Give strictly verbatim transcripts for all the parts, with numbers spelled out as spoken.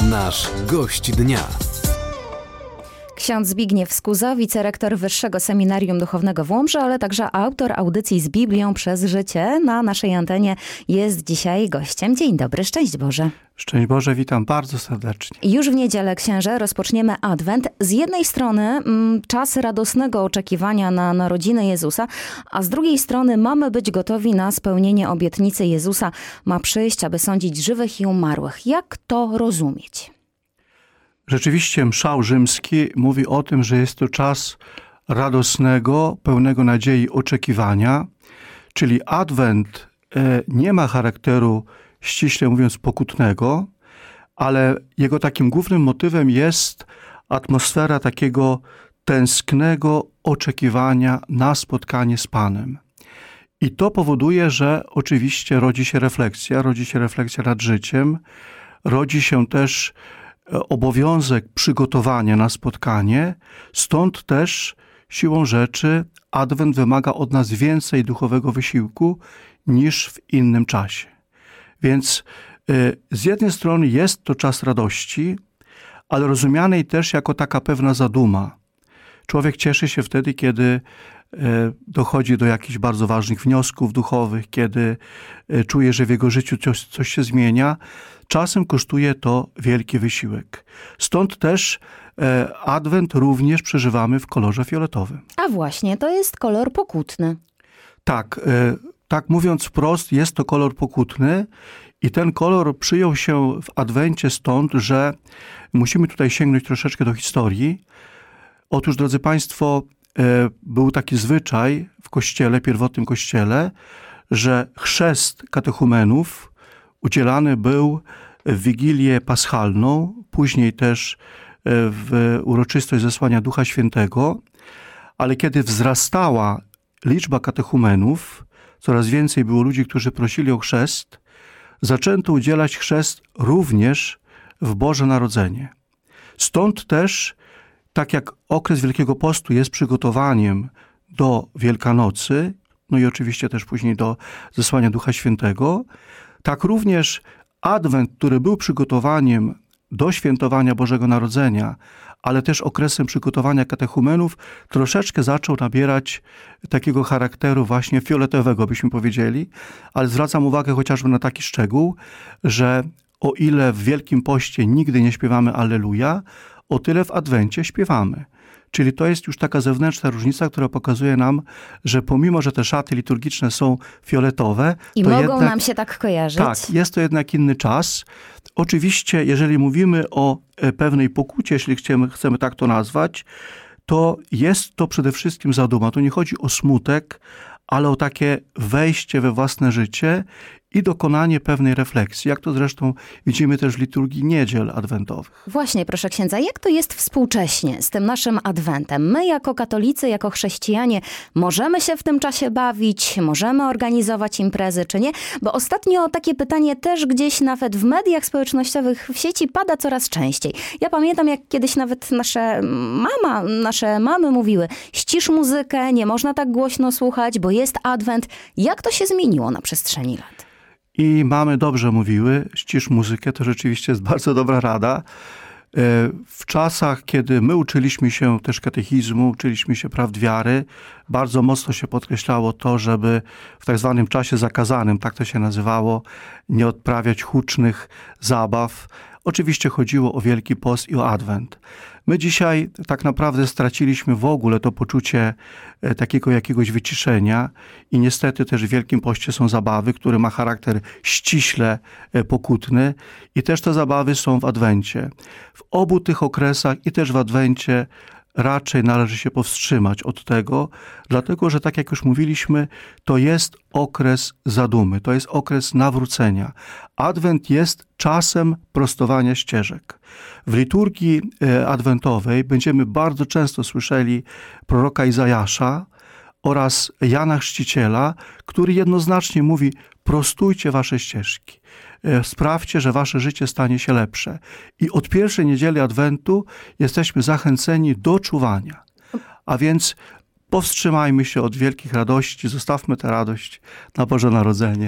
Nasz gość dnia. Ksiądz Zbigniew Skuza, wicerektor Wyższego Seminarium Duchownego w Łomży, ale także autor audycji z Biblią przez życie. Na naszej antenie jest dzisiaj gościem. Dzień dobry, szczęść Boże. Szczęść Boże, witam bardzo serdecznie. Już w niedzielę, księże, rozpoczniemy Adwent. Z jednej strony mm, czas radosnego oczekiwania na narodziny Jezusa, a z drugiej strony mamy być gotowi na spełnienie obietnicy Jezusa. Ma przyjść, aby sądzić żywych i umarłych. Jak to rozumieć? Rzeczywiście mszał rzymski mówi o tym, że jest to czas radosnego, pełnego nadziei oczekiwania, czyli Adwent e, nie ma charakteru, ściśle mówiąc, pokutnego, ale jego takim głównym motywem jest atmosfera takiego tęsknego oczekiwania na spotkanie z Panem. I to powoduje, że oczywiście rodzi się refleksja, rodzi się refleksja nad życiem, rodzi się też obowiązek przygotowania na spotkanie, stąd też siłą rzeczy Adwent wymaga od nas więcej duchowego wysiłku niż w innym czasie. Więc z jednej strony jest to czas radości, ale rozumianej też jako taka pewna zaduma. Człowiek cieszy się wtedy, kiedy dochodzi do jakichś bardzo ważnych wniosków duchowych, kiedy czuje, że w jego życiu coś, coś się zmienia. Czasem kosztuje to wielki wysiłek. Stąd też Adwent również przeżywamy w kolorze fioletowym. A właśnie, to jest kolor pokutny. Tak, tak mówiąc wprost, jest to kolor pokutny i ten kolor przyjął się w Adwencie stąd, że musimy tutaj sięgnąć troszeczkę do historii. Otóż, drodzy Państwo, był taki zwyczaj w kościele, pierwotnym kościele, że chrzest katechumenów udzielany był w Wigilię Paschalną, później też w uroczystość zesłania Ducha Świętego, ale kiedy wzrastała liczba katechumenów, coraz więcej było ludzi, którzy prosili o chrzest, zaczęto udzielać chrzest również w Boże Narodzenie. Stąd też, tak jak okres Wielkiego Postu jest przygotowaniem do Wielkanocy, no i oczywiście też później do zesłania Ducha Świętego, tak również Adwent, który był przygotowaniem do świętowania Bożego Narodzenia, ale też okresem przygotowania katechumenów, troszeczkę zaczął nabierać takiego charakteru właśnie fioletowego, byśmy powiedzieli, ale zwracam uwagę chociażby na taki szczegół, że o ile w Wielkim Poście nigdy nie śpiewamy Alleluja, o tyle w Adwencie śpiewamy. Czyli to jest już taka zewnętrzna różnica, która pokazuje nam, że pomimo, że te szaty liturgiczne są fioletowe... I to mogą jednak, nam się tak kojarzyć. Tak, jest to jednak inny czas. Oczywiście, jeżeli mówimy o pewnej pokucie, jeśli chcemy, chcemy tak to nazwać, to jest to przede wszystkim zaduma. To nie chodzi o smutek, ale o takie wejście we własne życie i dokonanie pewnej refleksji, jak to zresztą widzimy też w liturgii niedziel adwentowych. Właśnie, proszę księdza, jak to jest współcześnie z tym naszym Adwentem? My jako katolicy, jako chrześcijanie możemy się w tym czasie bawić, możemy organizować imprezy, czy nie? Bo ostatnio takie pytanie też gdzieś nawet w mediach społecznościowych, w sieci pada coraz częściej. Ja pamiętam, jak kiedyś nawet nasze mama, nasze mamy mówiły, ścisz muzykę, nie można tak głośno słuchać, bo jest Adwent. Jak to się zmieniło na przestrzeni lat? I mamy dobrze mówiły, ścisz muzykę, to rzeczywiście jest bardzo dobra rada. W czasach, kiedy my uczyliśmy się też katechizmu, uczyliśmy się prawd wiary, bardzo mocno się podkreślało to, żeby w tak zwanym czasie zakazanym, tak to się nazywało, nie odprawiać hucznych zabaw. Oczywiście chodziło o Wielki Post i o Adwent. My dzisiaj tak naprawdę straciliśmy w ogóle to poczucie takiego jakiegoś wyciszenia i niestety też w Wielkim Poście są zabawy, które ma charakter ściśle pokutny i też te zabawy są w Adwencie. W obu tych okresach i też w Adwencie raczej należy się powstrzymać od tego, dlatego że tak jak już mówiliśmy, to jest okres zadumy, to jest okres nawrócenia. Adwent jest czasem prostowania ścieżek. W liturgii adwentowej będziemy bardzo często słyszeli proroka Izajasza oraz Jana Chrzciciela, który jednoznacznie mówi: prostujcie wasze ścieżki. Sprawdźcie, że wasze życie stanie się lepsze. I od pierwszej niedzieli Adwentu jesteśmy zachęceni do czuwania. A więc powstrzymajmy się od wielkich radości, zostawmy tę radość na Boże Narodzenie.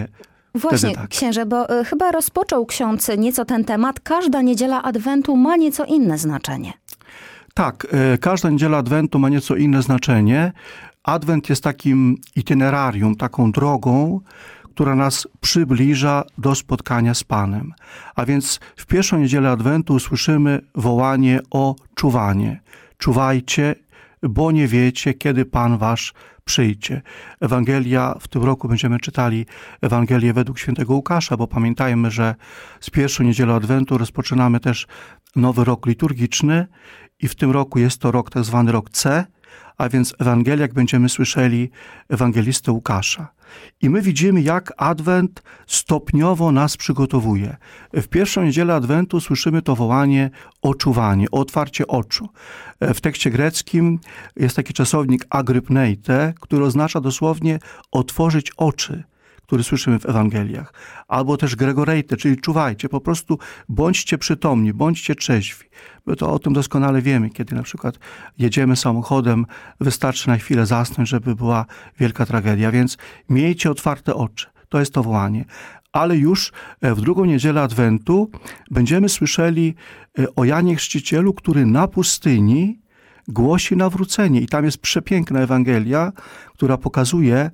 Właśnie, tak. księże, bo y, chyba rozpoczął ksiądz nieco ten temat. Każda niedziela Adwentu ma nieco inne znaczenie. Tak, y, każda niedziela Adwentu ma nieco inne znaczenie. Adwent jest takim itinerarium, taką drogą, która nas przybliża do spotkania z Panem. A więc w pierwszą niedzielę Adwentu słyszymy wołanie o czuwanie. Czuwajcie, bo nie wiecie, kiedy Pan wasz przyjdzie. Ewangelia, w tym roku będziemy czytali Ewangelię według świętego Łukasza, bo pamiętajmy, że z pierwszą niedzielą Adwentu rozpoczynamy też nowy rok liturgiczny i w tym roku jest to rok tak zwany rok C, a więc w Ewangeliach będziemy słyszeli ewangelistę Łukasza. I my widzimy, jak Adwent stopniowo nas przygotowuje. W pierwszą niedzielę Adwentu słyszymy to wołanie o czuwanie, o otwarcie oczu. W tekście greckim jest taki czasownik agrypneite, który oznacza dosłownie otworzyć oczy, który słyszymy w Ewangeliach. Albo też gregoreite, czyli czuwajcie, po prostu bądźcie przytomni, bądźcie trzeźwi. My to o tym doskonale wiemy, kiedy na przykład jedziemy samochodem, wystarczy na chwilę zasnąć, żeby była wielka tragedia, więc miejcie otwarte oczy. To jest to wołanie. Ale już w drugą niedzielę Adwentu będziemy słyszeli o Janie Chrzcicielu, który na pustyni głosi nawrócenie. I tam jest przepiękna Ewangelia, która pokazuje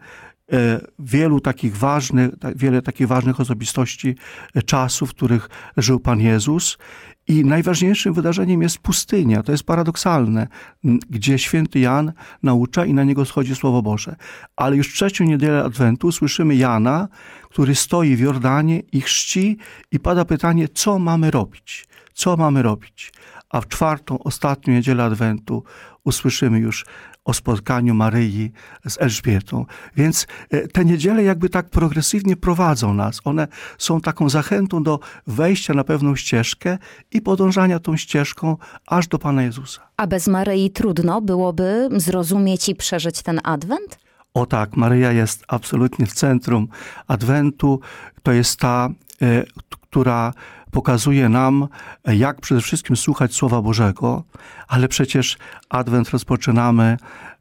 wielu takich ważnych, wiele takich ważnych osobistości czasów, w których żył Pan Jezus. I najważniejszym wydarzeniem jest pustynia. To jest paradoksalne, gdzie święty Jan naucza i na niego schodzi Słowo Boże. Ale już w trzecią niedzielę Adwentu słyszymy Jana, który stoi w Jordanie i chrzci i pada pytanie, co mamy robić? Co mamy robić? A w czwartą, ostatnią niedzielę Adwentu usłyszymy już o spotkaniu Maryi z Elżbietą. Więc te niedziele jakby tak progresywnie prowadzą nas. One są taką zachętą do wejścia na pewną ścieżkę i podążania tą ścieżką aż do Pana Jezusa. A bez Maryi trudno byłoby zrozumieć i przeżyć ten Adwent? O tak, Maryja jest absolutnie w centrum Adwentu. To jest ta, która pokazuje nam, jak przede wszystkim słuchać Słowa Bożego, ale przecież Adwent rozpoczynamy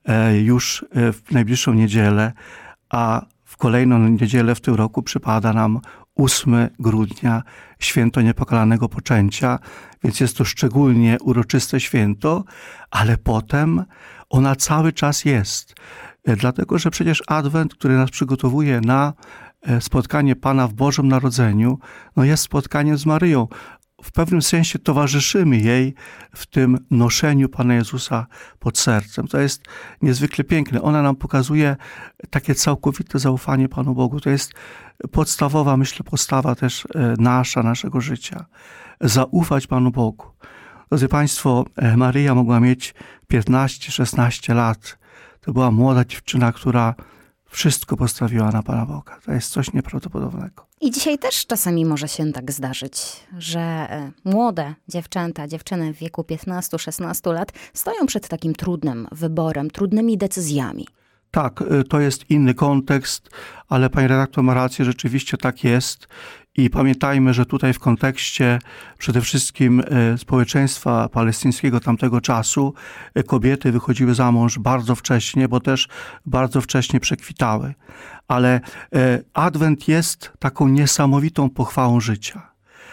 już w najbliższą niedzielę, a w kolejną niedzielę w tym roku przypada nam ósmego grudnia, święto Niepokalanego Poczęcia, więc jest to szczególnie uroczyste święto, ale potem ona cały czas jest. Dlatego, że przecież Adwent, który nas przygotowuje na spotkanie Pana w Bożym Narodzeniu, no jest spotkaniem z Maryją. W pewnym sensie towarzyszymy jej w tym noszeniu Pana Jezusa pod sercem. To jest niezwykle piękne. Ona nam pokazuje takie całkowite zaufanie Panu Bogu. To jest podstawowa, myślę, postawa też nasza, naszego życia. Zaufać Panu Bogu. Drodzy Państwo, Maryja mogła mieć piętnaście szesnaście lat. To była młoda dziewczyna, która wszystko postawiła na Pana Boga. To jest coś nieprawdopodobnego. I dzisiaj też czasami może się tak zdarzyć, że młode dziewczęta, dziewczyny w wieku piętnastu szesnastu lat stoją przed takim trudnym wyborem, trudnymi decyzjami. Tak, to jest inny kontekst, ale pani redaktor ma rację, rzeczywiście tak jest. I pamiętajmy, że tutaj w kontekście przede wszystkim społeczeństwa palestyńskiego tamtego czasu kobiety wychodziły za mąż bardzo wcześnie, bo też bardzo wcześnie przekwitały. Ale Adwent jest taką niesamowitą pochwałą życia,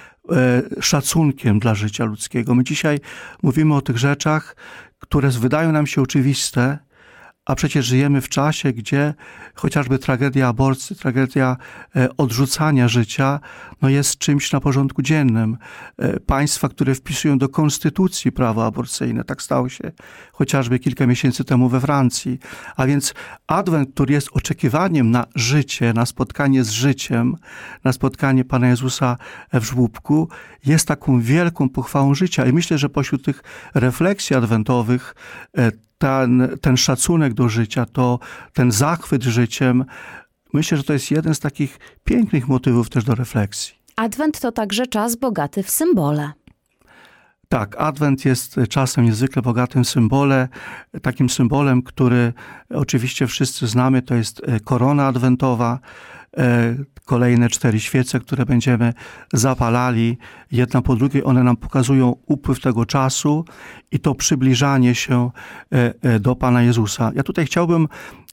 szacunkiem dla życia ludzkiego. My dzisiaj mówimy o tych rzeczach, które wydają nam się oczywiste, a przecież żyjemy w czasie, gdzie chociażby tragedia aborcji, tragedia odrzucania życia, no jest czymś na porządku dziennym. Państwa, które wpisują do konstytucji prawo aborcyjne, tak stało się chociażby kilka miesięcy temu we Francji. A więc Adwent, który jest oczekiwaniem na życie, na spotkanie z życiem, na spotkanie Pana Jezusa w żłóbku, jest taką wielką pochwałą życia. I myślę, że pośród tych refleksji adwentowych Ten, ten szacunek do życia, to ten zachwyt życiem, myślę, że to jest jeden z takich pięknych motywów też do refleksji. Adwent to także czas bogaty w symbole. Tak, Adwent jest czasem niezwykle bogatym symbole, takim symbolem, który oczywiście wszyscy znamy, to jest korona adwentowa, kolejne cztery świece, które będziemy zapalali, jedna po drugiej, one nam pokazują upływ tego czasu i to przybliżanie się do Pana Jezusa. Ja tutaj chciałbym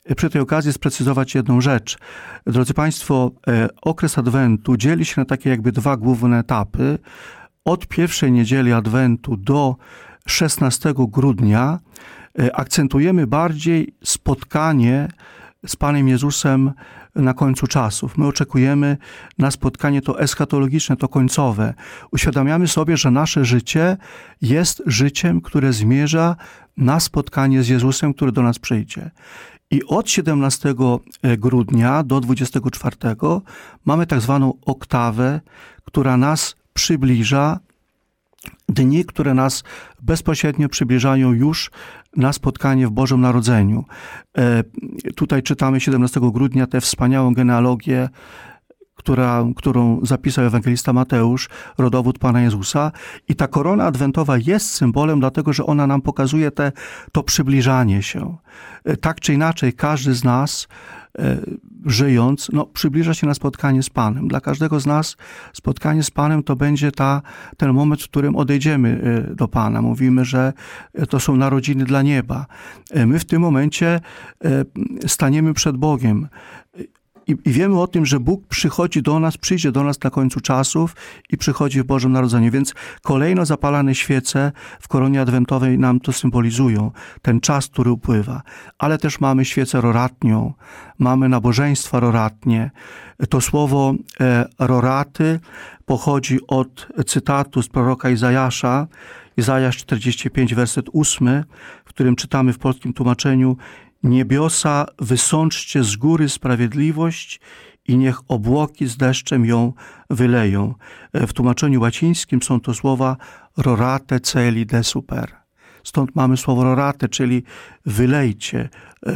przy tej okazji sprecyzować jedną rzecz. Drodzy Państwo, okres Adwentu dzieli się na takie jakby dwa główne etapy. Od pierwszej niedzieli Adwentu do szesnastego grudnia akcentujemy bardziej spotkanie z Panem Jezusem na końcu czasów. My oczekujemy na spotkanie to eschatologiczne, to końcowe. Uświadamiamy sobie, że nasze życie jest życiem, które zmierza na spotkanie z Jezusem, który do nas przyjdzie. I od siedemnastego grudnia do dwudziestego czwartego mamy tak zwaną oktawę, która nas przybliża, dni, które nas bezpośrednio przybliżają już na spotkanie w Bożym Narodzeniu. E, tutaj czytamy siedemnastego grudnia tę wspaniałą genealogię, która, którą zapisał ewangelista Mateusz, rodowód Pana Jezusa. I ta korona adwentowa jest symbolem, dlatego że ona nam pokazuje te, to przybliżanie się. E, tak czy inaczej, każdy z nas e, żyjąc, no, przybliża się na spotkanie z Panem. Dla każdego z nas spotkanie z Panem to będzie ta, ten moment, w którym odejdziemy do Pana. Mówimy, że to są narodziny dla nieba. My w tym momencie staniemy przed Bogiem. I, I wiemy o tym, że Bóg przychodzi do nas, przyjdzie do nas na końcu czasów i przychodzi w Bożym Narodzeniu. Więc kolejno zapalane świece w koronie adwentowej nam to symbolizują. Ten czas, który upływa. Ale też mamy świecę roratnią, mamy nabożeństwa roratnie. To słowo e, roraty pochodzi od cytatu z proroka Izajasza, Izajasz czterdzieści pięć, werset ósmy, w którym czytamy w polskim tłumaczeniu: niebiosa, wysączcie z góry sprawiedliwość i niech obłoki z deszczem ją wyleją. W tłumaczeniu łacińskim są to słowa rorate celi de super. Stąd mamy słowo rorate, czyli wylejcie,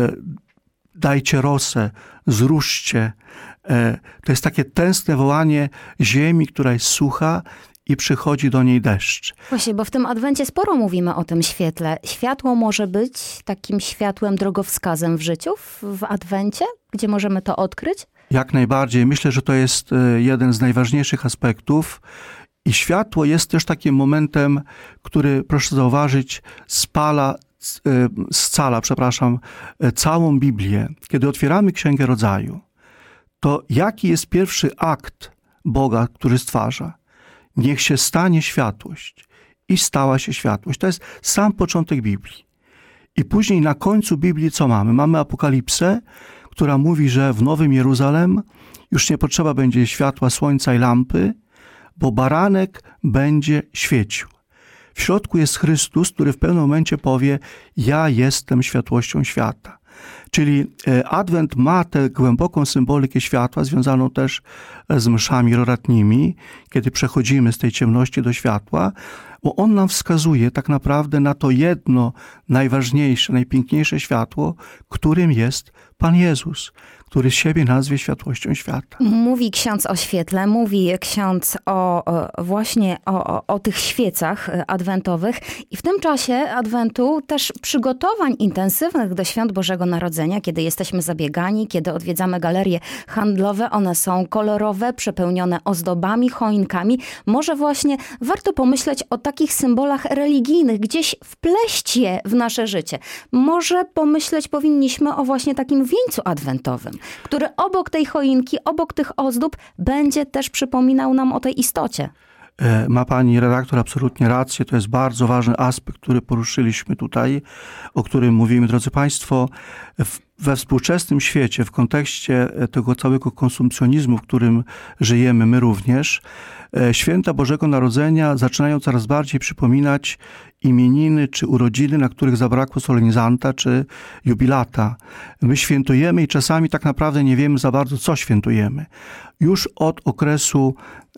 dajcie rosę, zruszcie. To jest takie tęskne wołanie ziemi, która jest sucha, i przychodzi do niej deszcz. Właśnie, bo w tym Adwencie sporo mówimy o tym świetle. Światło może być takim światłem, drogowskazem w życiu, w, w Adwencie, gdzie możemy to odkryć? Jak najbardziej. Myślę, że to jest jeden z najważniejszych aspektów. I światło jest też takim momentem, który, proszę zauważyć, spala, scala, przepraszam, całą Biblię. Kiedy otwieramy Księgę Rodzaju, to jaki jest pierwszy akt Boga, który stwarza? Niech się stanie światłość. I stała się światłość. To jest sam początek Biblii. I później na końcu Biblii co mamy? Mamy Apokalipsę, która mówi, że w Nowym Jeruzalem już nie potrzeba będzie światła słońca i lampy, bo baranek będzie świecił. W środku jest Chrystus, który w pewnym momencie powie: ja jestem światłością świata. Czyli Adwent ma tę głęboką symbolikę światła, związaną też z mszami roratnimi, kiedy przechodzimy z tej ciemności do światła, bo on nam wskazuje tak naprawdę na to jedno najważniejsze, najpiękniejsze światło, którym jest Pan Jezus, który siebie nazwie światłością świata. Mówi ksiądz o świetle, mówi ksiądz o, o właśnie o, o, o tych świecach adwentowych i w tym czasie Adwentu też przygotowań intensywnych do Świąt Bożego Narodzenia, kiedy jesteśmy zabiegani, kiedy odwiedzamy galerie handlowe, one są kolorowe, przepełnione ozdobami, choinkami. Może właśnie warto pomyśleć o takich symbolach religijnych, gdzieś wpleść je w nasze życie. Może pomyśleć powinniśmy o właśnie takim wieńcu adwentowym, który obok tej choinki, obok tych ozdób będzie też przypominał nam o tej istocie. Ma pani redaktor absolutnie rację. To jest bardzo ważny aspekt, który poruszyliśmy tutaj, o którym mówimy. Drodzy Państwo, we współczesnym świecie, w kontekście tego całego konsumpcjonizmu, w którym żyjemy my również, święta Bożego Narodzenia zaczynają coraz bardziej przypominać imieniny czy urodziny, na których zabrakło solenizanta czy jubilata. My świętujemy i czasami tak naprawdę nie wiemy za bardzo, co świętujemy. Już od okresu,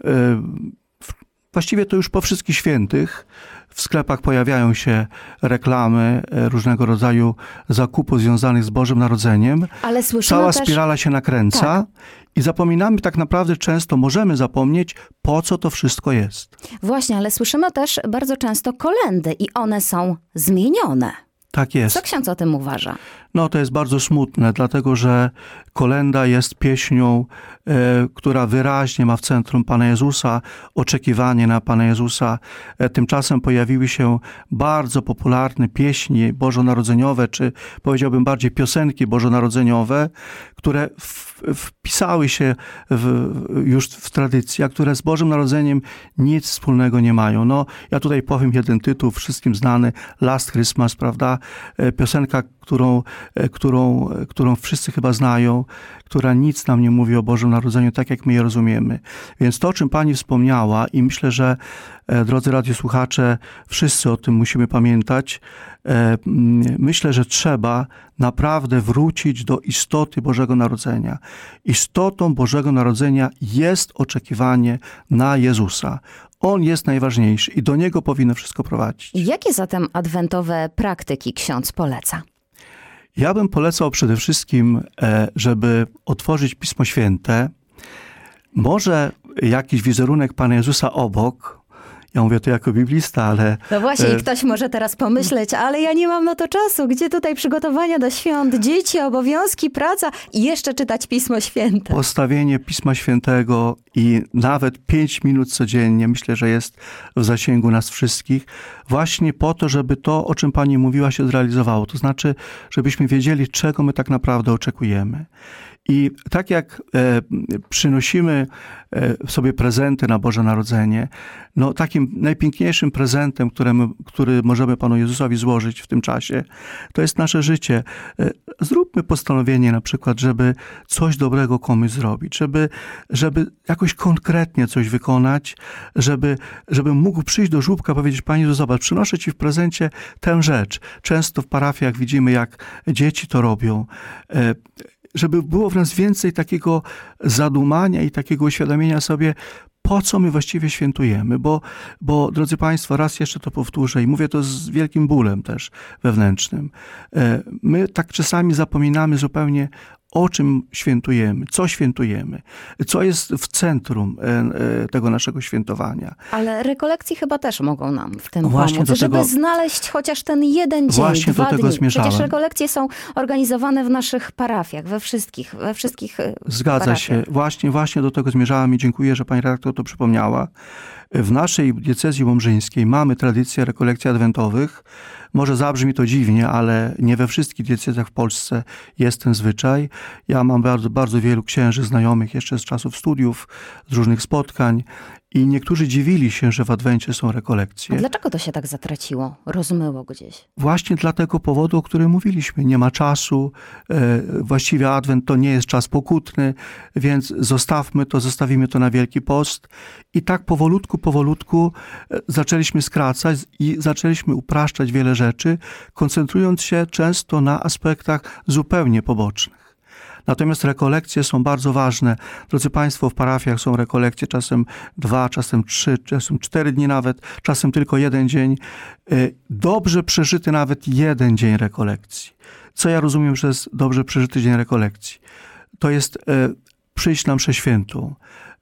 właściwie to już po wszystkich świętych, w sklepach pojawiają się reklamy różnego rodzaju zakupów związanych z Bożym Narodzeniem. Ale słyszymy Cała też... spirala się nakręca. Tak. I zapominamy tak naprawdę często, możemy zapomnieć, po co to wszystko jest. Właśnie, ale słyszymy też bardzo często kolędy i one są zmienione. Tak jest. Co ksiądz o tym uważa? No to jest bardzo smutne, dlatego że kolęda jest pieśnią, e, która wyraźnie ma w centrum Pana Jezusa, oczekiwanie na Pana Jezusa. E, tymczasem pojawiły się bardzo popularne pieśni bożonarodzeniowe, czy powiedziałbym bardziej piosenki bożonarodzeniowe, które w, wpisały się w, już w tradycję, a które z Bożym Narodzeniem nic wspólnego nie mają. No, ja tutaj powiem jeden tytuł, wszystkim znany, Last Christmas, prawda? E, piosenka, którą, e, którą, którą wszyscy chyba znają, która nic nam nie mówi o Bożym Narodzeniu, tak jak my je rozumiemy. Więc to, o czym Pani wspomniała, i myślę, że e, drodzy radiosłuchacze, wszyscy o tym musimy pamiętać, e, myślę, że trzeba naprawdę wrócić do istoty Bożego Narodzenia. Istotą Bożego Narodzenia jest oczekiwanie na Jezusa. On jest najważniejszy i do Niego powinno wszystko prowadzić. Jakie zatem adwentowe praktyki ksiądz poleca? Ja bym polecał przede wszystkim, żeby otworzyć Pismo Święte, może jakiś wizerunek Pana Jezusa obok. Ja mówię to jako biblista, ale... No właśnie, i ktoś może teraz pomyśleć, ale ja nie mam na to czasu. Gdzie tutaj przygotowania do świąt, dzieci, obowiązki, praca i jeszcze czytać Pismo Święte? Postawienie Pisma Świętego i nawet pięć minut codziennie, myślę, że jest w zasięgu nas wszystkich, właśnie po to, żeby to, o czym Pani mówiła, się zrealizowało. To znaczy, żebyśmy wiedzieli, czego my tak naprawdę oczekujemy. I tak jak e, przynosimy e, sobie prezenty na Boże Narodzenie, no takim najpiękniejszym prezentem, którym, który możemy Panu Jezusowi złożyć w tym czasie, to jest nasze życie. E, zróbmy postanowienie na przykład, żeby coś dobrego komuś zrobić, żeby, żeby jakoś konkretnie coś wykonać, żeby, żeby mógł przyjść do żłóbka i powiedzieć: Panie Jezu, zobacz, przynoszę Ci w prezencie tę rzecz. Często w parafiach widzimy, jak dzieci to robią. E, żeby było w nas więcej takiego zadumania i takiego uświadomienia sobie, po co my właściwie świętujemy. Bo, bo drodzy Państwo, raz jeszcze to powtórzę i mówię to z wielkim bólem też wewnętrznym. My tak czasami zapominamy zupełnie, o czym świętujemy, co świętujemy, co jest w centrum tego naszego świętowania. Ale rekolekcje chyba też mogą nam w tym Właśnie pomóc, do żeby tego, znaleźć chociaż ten jeden dzień, właśnie dwa do tego dni. zmierzałem. Przecież rekolekcje są organizowane w naszych parafiach, we wszystkich, we wszystkich Zgadza parafiach. się. Właśnie, właśnie do tego zmierzałem i dziękuję, że Pani redaktor to przypomniała. W naszej diecezji łomżyńskiej mamy tradycję rekolekcji adwentowych. Może zabrzmi to dziwnie, ale nie we wszystkich diecezjach w Polsce jest ten zwyczaj. Ja mam bardzo, bardzo wielu księży znajomych jeszcze z czasów studiów, z różnych spotkań i niektórzy dziwili się, że w Adwencie są rekolekcje. A dlaczego to się tak zatraciło, rozmyło gdzieś? Właśnie dla tego powodu, o którym mówiliśmy. Nie ma czasu, właściwie Adwent to nie jest czas pokutny, więc zostawmy to, zostawimy to na Wielki Post. I tak powolutku, powolutku zaczęliśmy skracać i zaczęliśmy upraszczać wiele rzeczy, koncentrując się często na aspektach zupełnie pobocznych. Natomiast rekolekcje są bardzo ważne. Drodzy Państwo, w parafiach są rekolekcje czasem dwa, czasem trzy, czasem cztery dni nawet, czasem tylko jeden dzień. Dobrze przeżyty nawet jeden dzień rekolekcji. Co ja rozumiem przez dobrze przeżyty dzień rekolekcji? To jest przyjść na mszę świętą,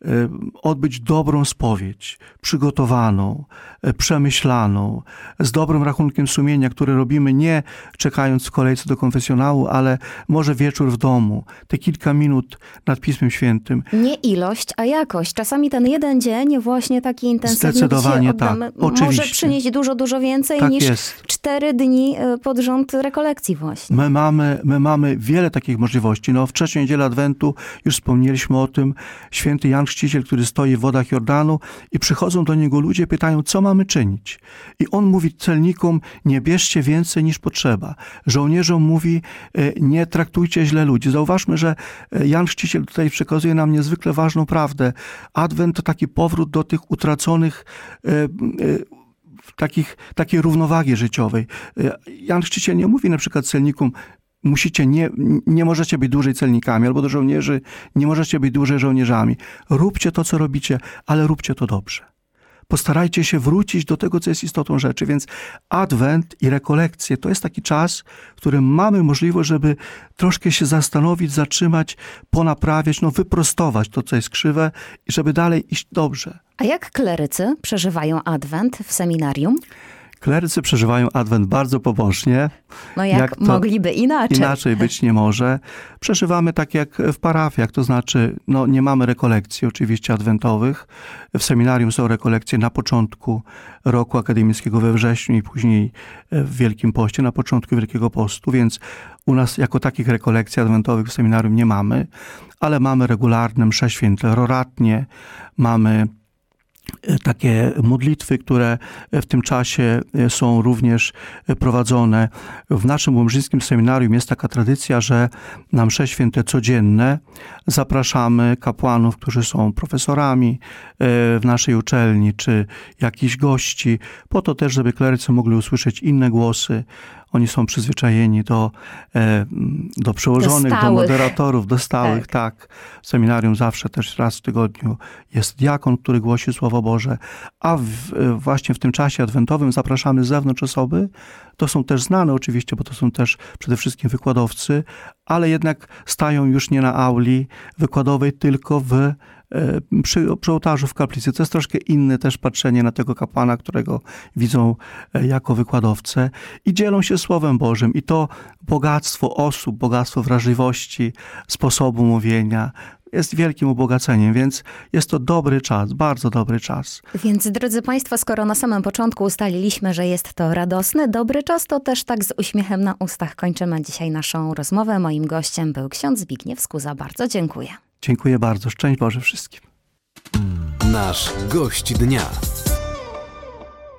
odbyć dobrą spowiedź, przygotowaną, przemyślaną, z dobrym rachunkiem sumienia, który robimy nie czekając w kolejce do konfesjonału, ale może wieczór w domu, te kilka minut nad Pismem Świętym. Nie ilość, a jakość. Czasami ten jeden dzień właśnie taki intensywny, Zdecydowanie oddamy, tak, oczywiście. Może przynieść dużo, dużo więcej tak niż jest. cztery dni pod rząd rekolekcji właśnie. My mamy, my mamy wiele takich możliwości. No, w trzecią niedzielę Adwentu już wspomnieliśmy o tym. Święty Jan Chrzciciel, który stoi w wodach Jordanu i przychodzą do niego ludzie, pytają, co mamy czynić. I on mówi celnikom, nie bierzcie więcej niż potrzeba. Żołnierzom mówi, nie traktujcie źle ludzi. Zauważmy, że Jan Chrzciciel tutaj przekazuje nam niezwykle ważną prawdę. Adwent to taki powrót do tych utraconych takich, takiej równowagi życiowej. Jan Chrzciciel nie mówi na przykład celnikom, musicie, nie, nie możecie być dłużej celnikami, albo do żołnierzy, nie możecie być dłużej żołnierzami. Róbcie to, co robicie, ale róbcie to dobrze. Postarajcie się wrócić do tego, co jest istotą rzeczy. Więc Adwent i rekolekcje to jest taki czas, w którym mamy możliwość, żeby troszkę się zastanowić, zatrzymać, ponaprawiać, no wyprostować to, co jest krzywe i żeby dalej iść dobrze. A jak klerycy przeżywają Adwent w seminarium? Klerycy przeżywają Adwent bardzo pobożnie. No jak, jak mogliby inaczej. Inaczej być nie może. Przeżywamy tak jak w parafiach, to znaczy no, nie mamy rekolekcji oczywiście adwentowych. W seminarium są rekolekcje na początku roku akademickiego we wrześniu i później w Wielkim Poście, na początku Wielkiego Postu, więc u nas jako takich rekolekcji adwentowych w seminarium nie mamy, ale mamy regularne msze święte roratnie, mamy takie modlitwy, które w tym czasie są również prowadzone. W naszym łomżyńskim seminarium jest taka tradycja, że na msze święte codzienne zapraszamy kapłanów, którzy są profesorami w naszej uczelni, czy jakichś gości, po to też, żeby klerycy mogli usłyszeć inne głosy. Oni są przyzwyczajeni do, do przełożonych, do, do moderatorów, do stałych. Tak. tak. W seminarium zawsze też raz w tygodniu jest diakon, który głosi Słowo Boże. A w, właśnie w tym czasie adwentowym zapraszamy z zewnątrz osoby. To są też znane oczywiście, bo to są też przede wszystkim wykładowcy, ale jednak stają już nie na auli wykładowej, tylko w Przy, przy ołtarzu w kaplicy. To jest troszkę inne też patrzenie na tego kapłana, którego widzą jako wykładowcę i dzielą się Słowem Bożym. I to bogactwo osób, bogactwo wrażliwości, sposobu mówienia jest wielkim ubogaceniem, więc jest to dobry czas, bardzo dobry czas. Więc drodzy Państwo, skoro na samym początku ustaliliśmy, że jest to radosny, dobry czas, to też tak z uśmiechem na ustach kończymy dzisiaj naszą rozmowę. Moim gościem był ksiądz Zbigniew Skuza. Bardzo dziękuję. Dziękuję bardzo. Szczęść Boże wszystkim. Nasz gość dnia.